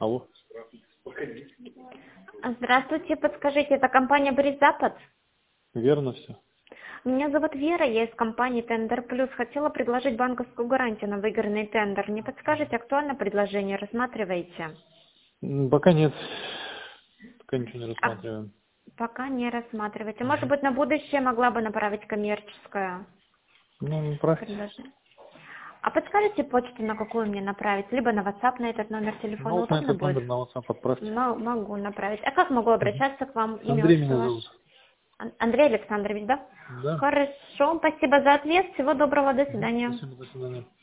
Алло. Здравствуйте, подскажите, это компания «Бриз Запад»? Верно все. Меня зовут Вера, я из компании «Тендер Плюс». Хотела предложить банковскую гарантию на выигранный тендер. Не подскажете, актуальное предложение рассматриваете? Пока нет. Пока ничего не А, рассматриваем. пока не рассматриваете. Может Мгм. быть, на будущее могла бы направить коммерческое Ну, направьте. предложение? А подскажете почту, на какую мне направить? Либо на WhatsApp, на этот номер Ну, телефона вот на удобно этот будет? номер на WhatsApp отправьте. Могу направить. А как могу Мгм. обращаться к вам? Имя, Андрей отчество меня ваше? зовут. Андрей Александрович, да? Да. Хорошо, спасибо за ответ. Всего доброго, до Мгм. свидания. Спасибо, до свидания.